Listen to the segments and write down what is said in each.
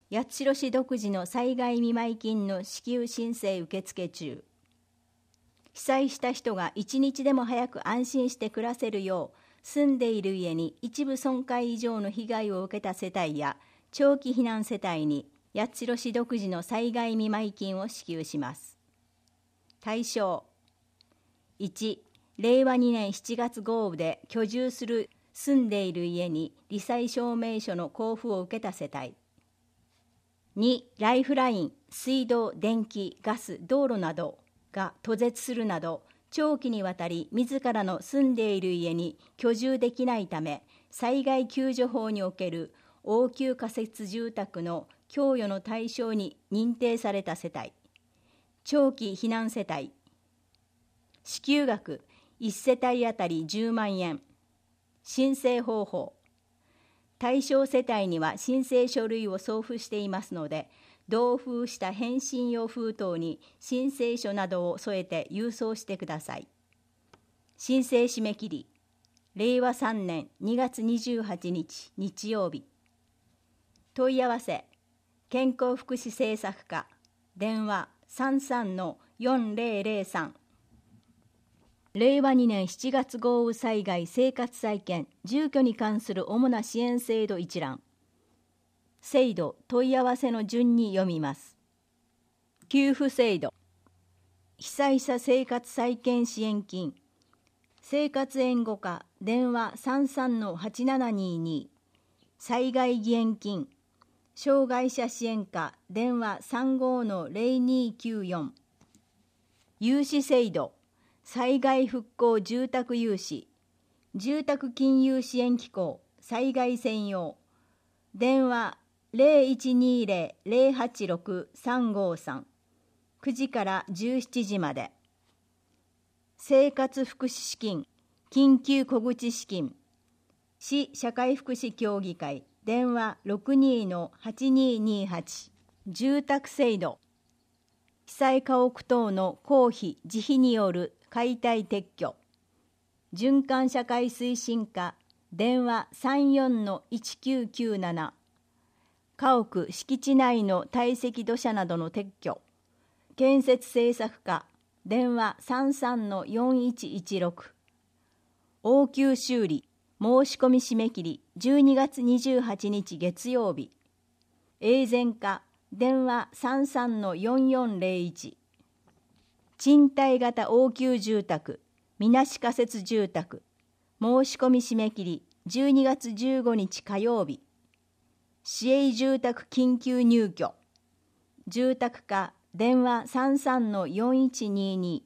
八代市独自の災害見舞金の支給申請受付中。被災した人が一日でも早く安心して暮らせるよう、住んでいる家に一部損壊以上の被害を受けた世帯や長期避難世帯に八代市独自の災害見舞金を支給します。対象1、令和2年7月豪雨で居住する住んでいる家に罹災証明書の交付を受けた世帯。2、ライフライン、水道、電気、ガス、道路などが途絶するなど、長期にわたり自らの住んでいる家に居住できないため、災害救助法における応急仮設住宅の供与の対象に認定された世帯。長期避難世帯。支給額1世帯当たり10万円。申請方法。対象世帯には申請書類を送付していますので、同封した返信用封筒に申請書などを添えて郵送してください。申請締め切り、令和3年2月28日日曜日。問い合わせ、健康福祉政策課、電話33-4003。令和2年7月豪雨災害生活再建住居に関する主な支援制度一覧。制度問い合わせの順に読みます。給付制度。被災者生活再建支援金。生活援護課電話33-8722。災害義援金。障害者支援課電話35-0294。融資制度。災害復興住宅融資。住宅金融支援機構災害専用。電話0120-086-353。9時から17時まで。生活福祉資金、緊急小口資金。市社会福祉協議会、電話62-8228。住宅制度。被災家屋等の公費・自費による解体撤去。循環社会推進課、電話34-1997。家屋敷地内の堆積土砂などの撤去。建設政策課、電話33-4116。応急修理、申し込み締め切り12月28日月曜日。永全課、電話33-4401。賃貸型応急住宅、みなし仮設住宅。申し込み締め切り12月15日火曜日。市営住宅緊急入居。住宅課電話33-4122。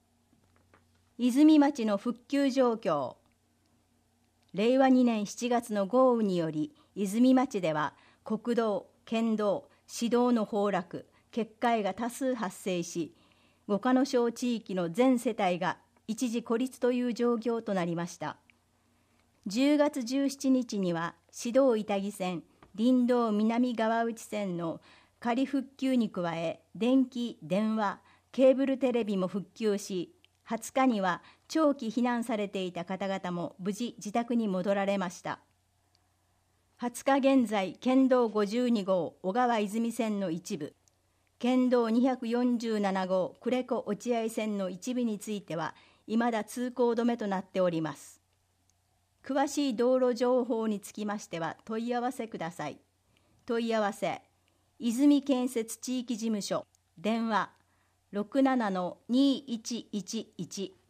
泉町の復旧状況。令和2年7月の豪雨により、泉町では国道、県道、市道の崩落、決壊が多数発生し、五日野町地域の全世帯が一時孤立という状況となりました。10月17日には、市道板木線、林道南川内線の仮復旧に加え、電気、電話、ケーブルテレビも復旧し、20日には長期避難されていた方々も無事自宅に戻られました。20日現在、県道52号小川泉線の一部、県道247号呉子落合線の一部については、未だ通行止めとなっております。詳しい道路情報につきましては問い合わせください。問い合わせ、泉建設地域事務所、電話67-2111。